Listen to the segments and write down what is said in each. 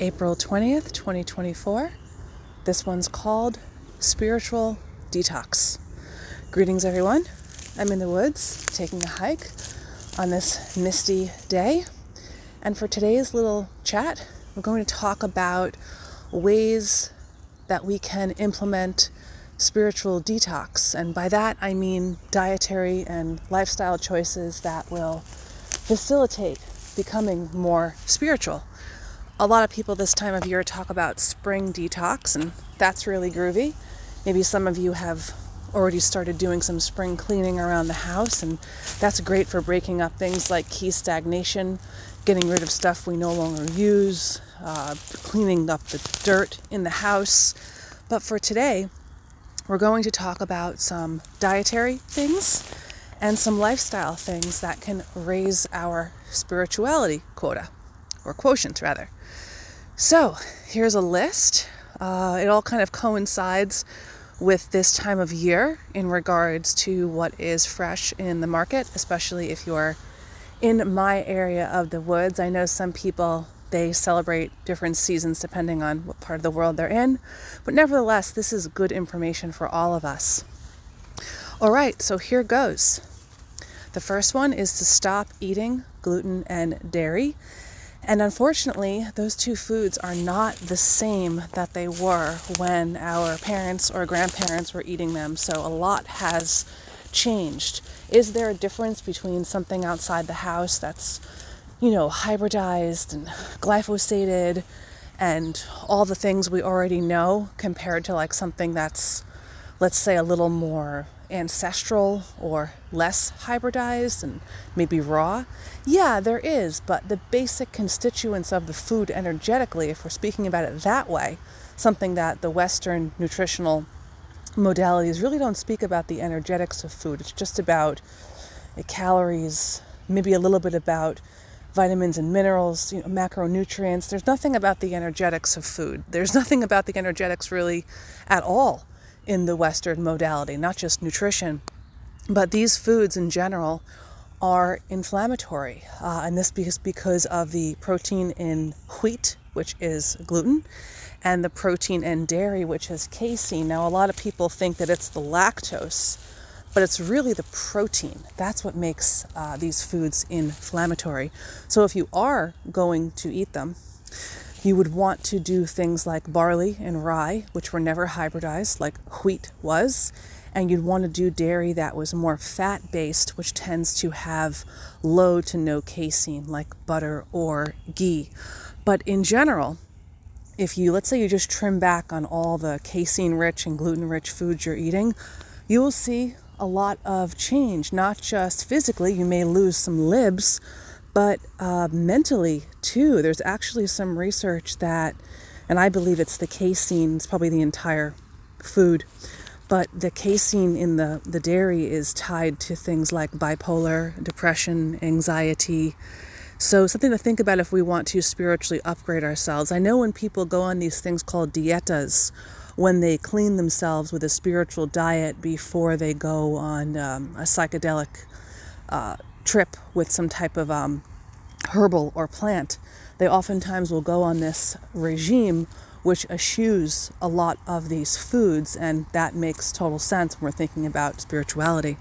April 20th, 2024. This one's called Spiritual Detox. Greetings, everyone. I'm in the woods taking a hike on this misty day. And for today's little chat, we're going to talk about ways that we can implement spiritual detox. And by that, I mean dietary and lifestyle choices that will facilitate becoming more spiritual. A lot of people this time of year talk about spring detox, and that's really groovy. Maybe some of you have already started doing some spring cleaning around the house, and that's great for breaking up things like key stagnation, getting rid of stuff we no longer use, cleaning up the dirt in the house. But for today, we're going to talk about some dietary things and some lifestyle things that can raise our spirituality quotient rather. So here's a list. It all kind of coincides with this time of year in regards to what is fresh in the market, especially if you're in my area of the woods. I know some people, they celebrate different seasons depending on what part of the world they're in, but nevertheless, this is good information for all of us. All right, so here goes. The first one is to stop eating gluten and dairy. And unfortunately, those two foods are not the same that they were when our parents or grandparents were eating them. So a lot has changed. Is there a difference between something outside the house that's, hybridized and glyphosated and all the things we already know compared to like something that's, let's say, a little more ancestral or less hybridized and maybe raw? Yeah, there is, but the basic constituents of the food energetically, if we're speaking about it that way, something that the Western nutritional modalities really don't speak about the energetics of food. It's just about the calories, maybe a little bit about vitamins and minerals, macronutrients. There's nothing about the energetics of food. There's nothing about the energetics really at all in the Western modality, not just nutrition, but these foods in general are inflammatory. And this is because of the protein in wheat, which is gluten, and the protein in dairy, which is casein. Now, a lot of people think that it's the lactose, but it's really the protein. That's what makes these foods inflammatory. So if you are going to eat them, you would want to do things like barley and rye, which were never hybridized like wheat was. And you'd want to do dairy that was more fat-based, which tends to have low to no casein, like butter or ghee. But in general, let's say you just trim back on all the casein-rich and gluten-rich foods you're eating, you will see a lot of change, not just physically. You may lose some libs, but mentally too. There's actually some research that, and I believe it's the casein, it's probably the entire food, but the casein in the dairy is tied to things like bipolar, depression, anxiety. So something to think about if we want to spiritually upgrade ourselves. I know when people go on these things called dietas, when they clean themselves with a spiritual diet before they go on a psychedelic trip with some type of herbal or plant, they oftentimes will go on this regime which eschews a lot of these foods, and that makes total sense when we're thinking about spirituality.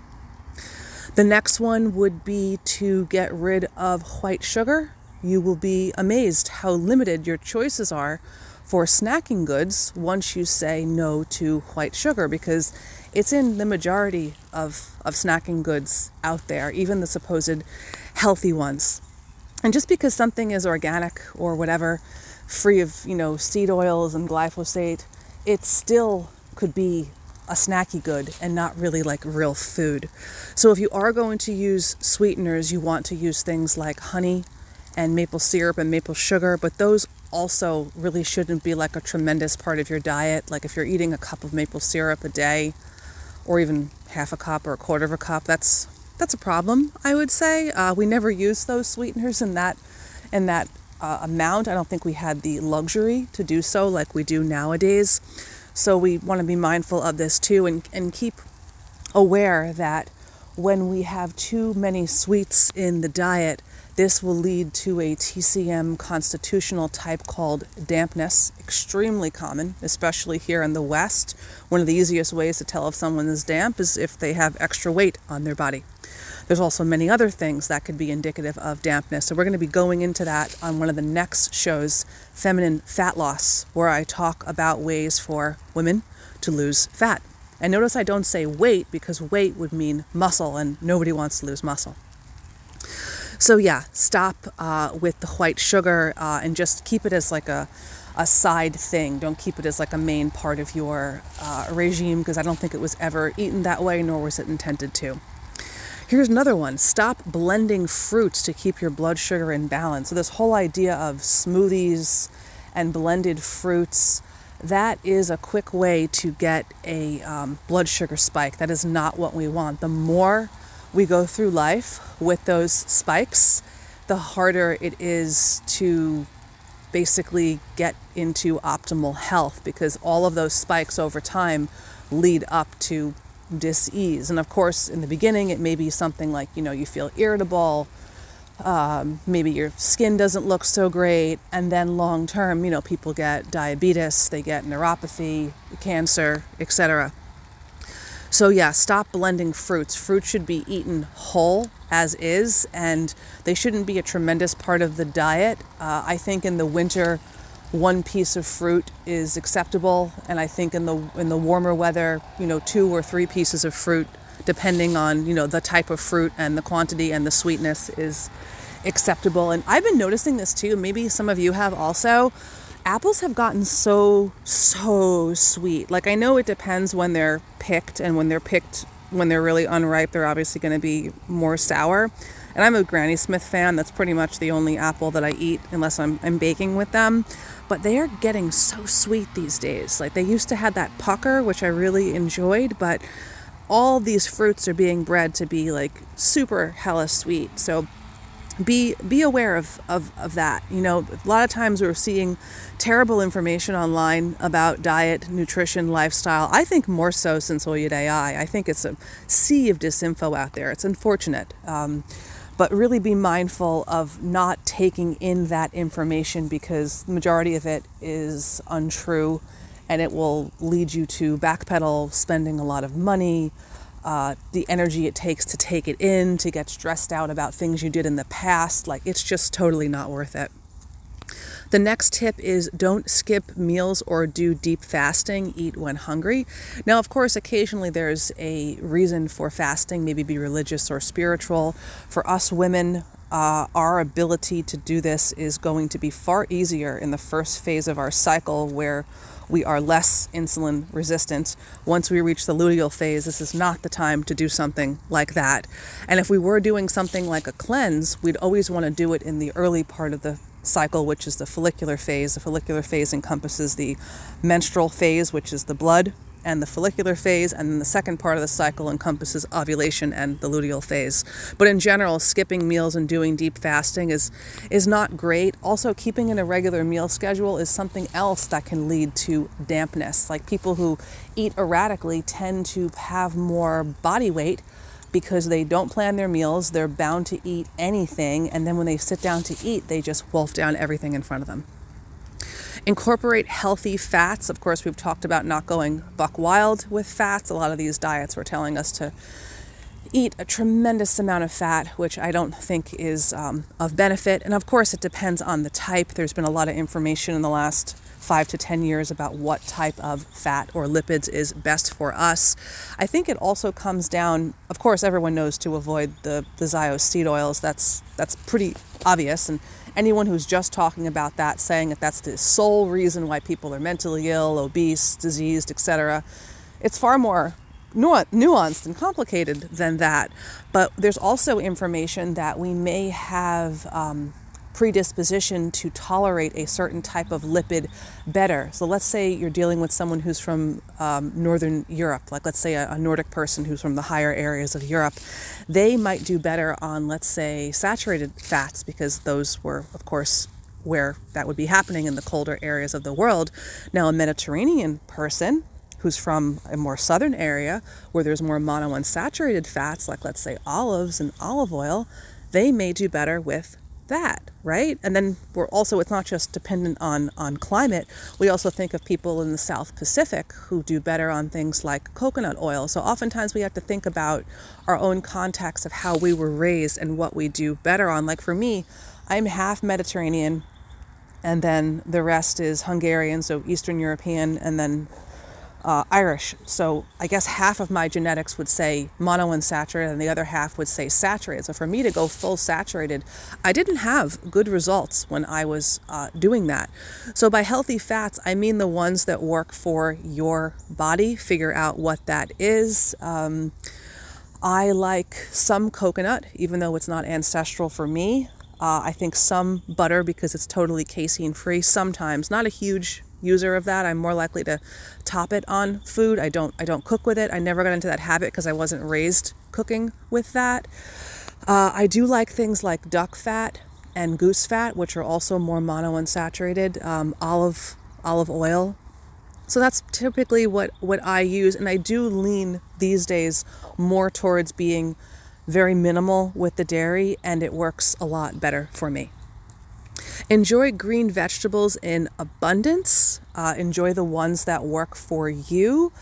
The next one would be to get rid of white sugar. You will be amazed how limited your choices are for snacking goods once you say no to white sugar, because it's in the majority of snacking goods out there, even the supposed healthy ones. And just because something is organic or whatever, free of, seed oils and glyphosate, it still could be a snacky good and not really like real food. So if you are going to use sweeteners, you want to use things like honey and maple syrup and maple sugar, but those also really shouldn't be like a tremendous part of your diet. Like if you're eating a cup of maple syrup a day, or even half a cup or a quarter of a cup, that's a problem, I would say. We never used those sweeteners in that amount. I don't think we had the luxury to do so like we do nowadays. So we want to be mindful of this too, and keep aware that when we have too many sweets in the diet, This will lead to a TCM constitutional type called dampness, extremely common, especially here in the West. One of the easiest ways to tell if someone is damp is if they have extra weight on their body. There's also many other things that could be indicative of dampness. So we're going to be going into that on one of the next shows, Feminine Fat Loss, where I talk about ways for women to lose fat. And notice I don't say weight, because weight would mean muscle, and nobody wants to lose muscle. So yeah, stop with the white sugar and just keep it as like a side thing. Don't keep it as like a main part of your regime, because I don't think it was ever eaten that way, nor was it intended to. Here's another one. Stop blending fruits to keep your blood sugar in balance. So this whole idea of smoothies and blended fruits, that is a quick way to get a blood sugar spike. That is not what we want. The more we go through life with those spikes, the harder it is to basically get into optimal health, because all of those spikes over time lead up to dis-ease. And of course, in the beginning, it may be something like, you feel irritable, maybe your skin doesn't look so great, and then long term, people get diabetes, they get neuropathy, cancer, etc. So yeah, stop blending fruits. Fruit should be eaten whole as is, and they shouldn't be a tremendous part of the diet. I think in the winter, one piece of fruit is acceptable, and I think in the warmer weather, 2 or 3 pieces of fruit, depending on the type of fruit and the quantity and the sweetness, is acceptable. And I've been noticing this too. Maybe some of you have also. Apples have gotten so sweet. Like, I know it depends when they're picked, and when they're really unripe, they're obviously going to be more sour. And I'm a Granny Smith fan. That's pretty much the only apple that I eat unless I'm baking with them. But they are getting so sweet these days. Like, they used to have that pucker, which I really enjoyed, but all these fruits are being bred to be like super hella sweet. So be aware of that. A lot of times we're seeing terrible information online about diet, nutrition, lifestyle. I think more so since Oyed AI. I think it's a sea of disinfo out there. It's unfortunate. But really be mindful of not taking in that information, because the majority of it is untrue, and it will lead you to backpedal, spending a lot of money, the energy it takes to take it in, to get stressed out about things you did in the past. Like, it's just totally not worth it. The next tip is don't skip meals or do deep fasting. Eat when hungry. Now, of course, occasionally there's a reason for fasting, maybe be religious or spiritual. For us women, our ability to do this is going to be far easier in the first phase of our cycle, where we are less insulin resistant. Once we reach the luteal phase, this is not the time to do something like that. And if we were doing something like a cleanse, we'd always want to do it in the early part of the cycle, which is the follicular phase. The follicular phase encompasses the menstrual phase, which is the blood, and the follicular phase, and then the second part of the cycle encompasses ovulation and the luteal phase. But in general, skipping meals and doing deep fasting is not great. Also, keeping in a regular meal schedule is something else that can lead to dampness. Like, people who eat erratically tend to have more body weight because they don't plan their meals. They're bound to eat anything, and then when they sit down to eat, they just wolf down everything in front of them. Incorporate healthy fats. Of course, we've talked about not going buck wild with fats. A lot of these diets were telling us to eat a tremendous amount of fat, which I don't think is of benefit. And of course, it depends on the type. There's been a lot of information in the last 5 to 10 years about what type of fat or lipids is best for us. I think it also comes down, of course, everyone knows to avoid the Zio seed oils. That's pretty obvious. And anyone who's just talking about that, saying that that's the sole reason why people are mentally ill, obese, diseased, etc., it's far more nuanced and complicated than that. But there's also information that we may have predisposition to tolerate a certain type of lipid better. So let's say you're dealing with someone who's from Northern Europe, like let's say a Nordic person who's from the higher areas of Europe. They might do better on, let's say, saturated fats, because those were, of course, where that would be happening in the colder areas of the world. Now, a Mediterranean person who's from a more southern area where there's more monounsaturated fats, like let's say olives and olive oil, they may do better with that, right? And then it's not just dependent on climate. We also think of people in the South Pacific who do better on things like coconut oil. So oftentimes we have to think about our own context of how we were raised and what we do better on. Like for me, I'm half Mediterranean, and then the rest is Hungarian, so Eastern European, and then Irish. So I guess half of my genetics would say monounsaturated and the other half would say saturated. So for me to go full saturated, I didn't have good results when I was doing that. So by healthy fats, I mean the ones that work for your body. Figure out what that is. I like some coconut, even though it's not ancestral for me. I think some butter because it's totally casein free. Sometimes, not a huge user of that. I'm more likely to top it on food. I don't cook with it. I never got into that habit because I wasn't raised cooking with that. I do like things like duck fat and goose fat, which are also more monounsaturated. Olive oil. So that's typically what I use, and I do lean these days more towards being very minimal with the dairy, and it works a lot better for me. Enjoy green vegetables in abundance. Enjoy the ones that work for you.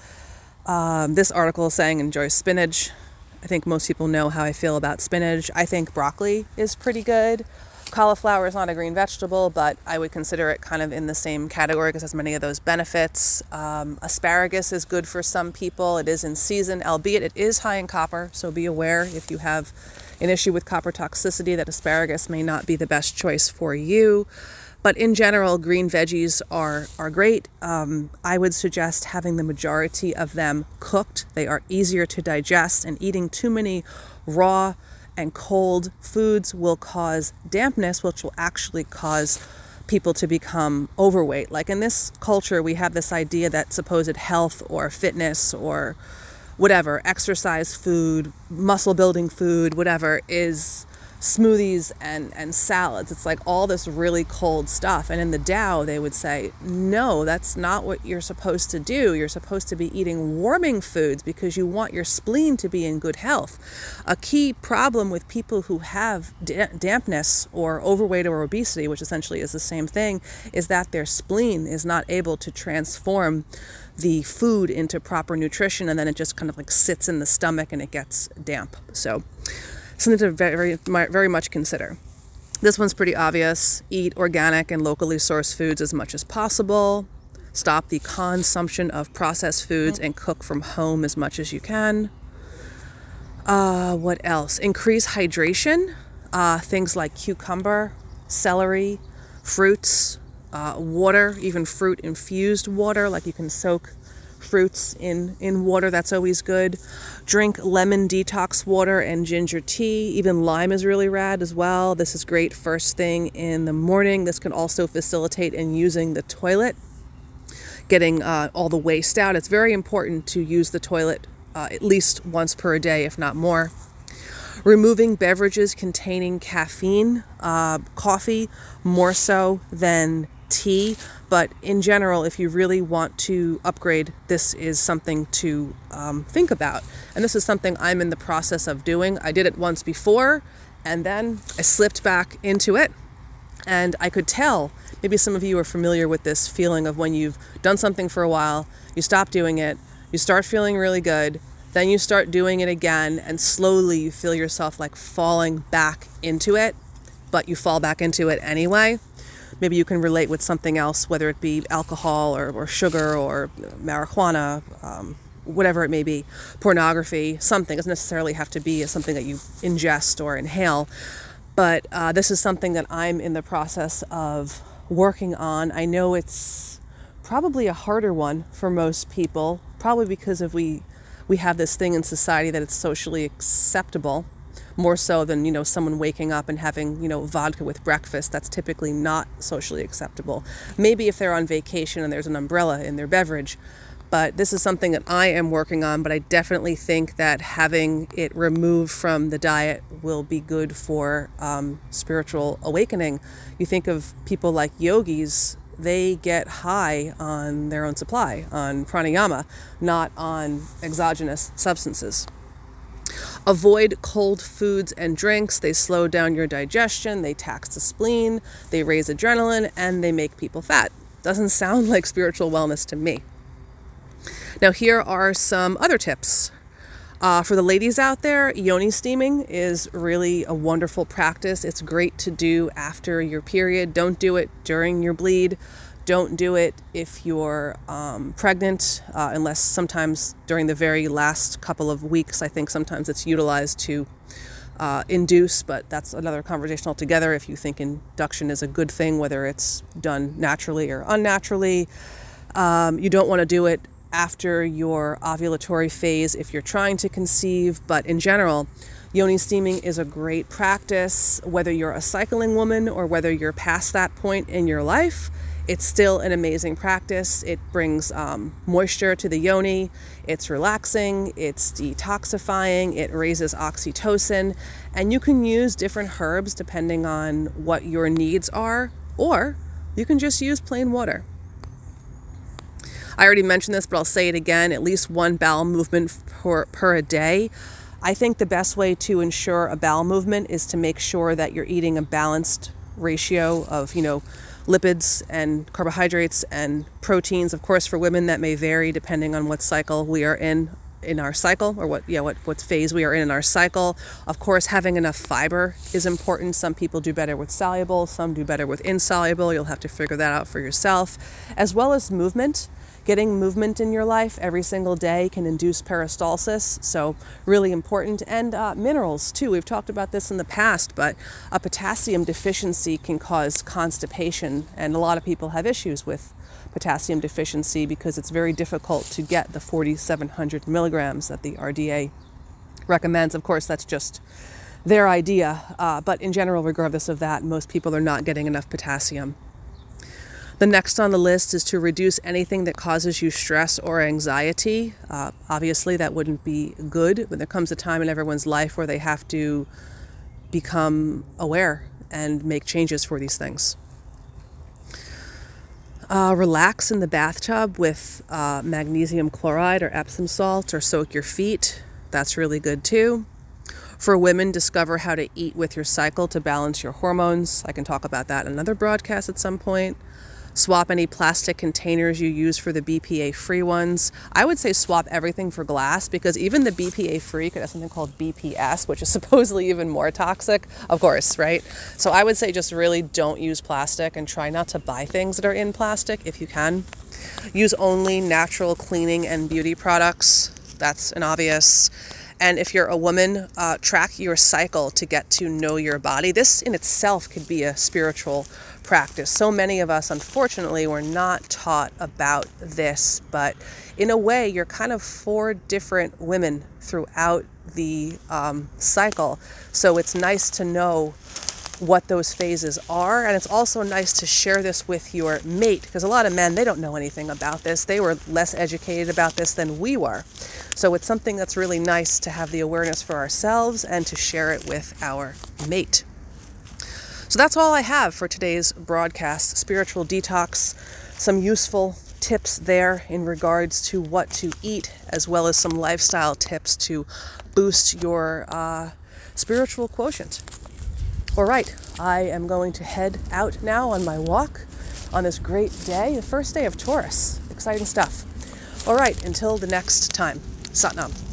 This article is saying enjoy spinach. I think most people know how I feel about spinach. I think broccoli is pretty good. Cauliflower is not a green vegetable, but I would consider it kind of in the same category because it has many of those benefits. Asparagus is good for some people. It is in season, albeit it is high in copper, so be aware if you have an issue with copper toxicity that asparagus may not be the best choice for you. But in general, green veggies are great. I would suggest having the majority of them cooked. They are easier to digest, and eating too many raw and cold foods will cause dampness, which will actually cause people to become overweight. Like in this culture, we have this idea that supposed health or fitness or whatever, exercise food, muscle building food, whatever, is smoothies and salads. It's like all this really cold stuff. And in the Tao, they would say, no, that's not what you're supposed to do. You're supposed to be eating warming foods because you want your spleen to be in good health. A key problem with people who have dampness or overweight or obesity, which essentially is the same thing, is that their spleen is not able to transform the food into proper nutrition, and then it just kind of like sits in the stomach and it gets damp. So something to very much consider. This one's pretty obvious. Eat organic and locally sourced foods as much as possible. Stop the consumption of processed foods and cook from home as much as you can. What else? Increase hydration. Things like cucumber, celery, fruits, water, even fruit infused water, like you can soak fruits in water. That's always good. Drink lemon detox water and ginger tea. Even lime is really rad as well. This is great first thing in the morning. This can also facilitate in using the toilet, getting all the waste out. It's very important to use the toilet at least once per day, if not more. Removing beverages containing caffeine, coffee more so than tea, but in general, if you really want to upgrade, this is something to think about. And this is something I'm in the process of doing. I did it once before, and then I slipped back into it, and I could tell, maybe some of you are familiar with this feeling of when you've done something for a while, you stop doing it, you start feeling really good, then you start doing it again, and slowly you feel yourself like falling back into it, but you fall back into it anyway. Maybe you can relate with something else, whether it be alcohol or sugar or marijuana, whatever it may be, pornography, something. It doesn't necessarily have to be something that you ingest or inhale. But this is something that I'm in the process of working on. I know it's probably a harder one for most people, probably because of we have this thing in society that it's socially acceptable, more so than, someone waking up and having, vodka with breakfast. That's typically not socially acceptable. Maybe if they're on vacation and there's an umbrella in their beverage. But this is something that I am working on, but I definitely think that having it removed from the diet will be good for spiritual awakening. You think of people like yogis, they get high on their own supply, on pranayama, not on exogenous substances. Avoid cold foods and drinks. They slow down your digestion, they tax the spleen, they raise adrenaline, and they make people fat. Doesn't sound like spiritual wellness to me. Now, here are some other tips. For the ladies out there, yoni steaming is really a wonderful practice. It's great to do after your period. Don't do it during your bleed. Don't do it if you're pregnant, unless sometimes during the very last couple of weeks. I think sometimes it's utilized to induce, but that's another conversation altogether. If you think induction is a good thing, whether it's done naturally or unnaturally, you don't want to do it after your ovulatory phase if you're trying to conceive. But in general, yoni steaming is a great practice. Whether you're a cycling woman or whether you're past that point in your life, it's still an amazing practice. It brings moisture to the yoni. It's relaxing, it's detoxifying, it raises oxytocin, and you can use different herbs depending on what your needs are, or you can just use plain water. I already mentioned this, but I'll say it again, at least one bowel movement per a day. I think the best way to ensure a bowel movement is to make sure that you're eating a balanced ratio of, lipids and carbohydrates and proteins. Of course, for women that may vary depending on what cycle we are in our cycle, or what phase we are in our cycle. Of course, having enough fiber is important. Some people do better with soluble, some do better with insoluble. You'll have to figure that out for yourself. As well as movement. Getting movement in your life every single day can induce peristalsis, so really important. And minerals too. We've talked about this in the past, but a potassium deficiency can cause constipation, and a lot of people have issues with potassium deficiency because it's very difficult to get the 4,700 milligrams that the RDA recommends. Of course, that's just their idea, but in general, regardless of that, most people are not getting enough potassium. The next on the list is to reduce anything that causes you stress or anxiety. Obviously, that wouldn't be good when there comes a time in everyone's life where they have to become aware and make changes for these things. Relax in the bathtub with magnesium chloride or Epsom salt, or soak your feet. That's really good too. For women, discover how to eat with your cycle to balance your hormones. I can talk about that in another broadcast at some point. Swap any plastic containers you use for the BPA-free ones. I would say swap everything for glass, because even the BPA-free could have something called BPS, which is supposedly even more toxic, of course, right? So I would say just really don't use plastic and try not to buy things that are in plastic if you can. Use only natural cleaning and beauty products. That's an obvious. And if you're a woman, track your cycle to get to know your body. This in itself could be a spiritual practice. So many of us, unfortunately, were not taught about this, but in a way, you're kind of 4 different women throughout the cycle. So it's nice to know what those phases are, and it's also nice to share this with your mate, because a lot of men, they don't know anything about this. They were less educated about this than we were. So it's something that's really nice to have the awareness for ourselves and to share it with our mate. So that's all I have for today's broadcast. Spiritual detox, some useful tips there in regards to what to eat, as well as some lifestyle tips to boost your spiritual quotient. All right, I am going to head out now on my walk on this great day, the first day of Taurus. Exciting stuff. All right, until the next time. Sat Nam.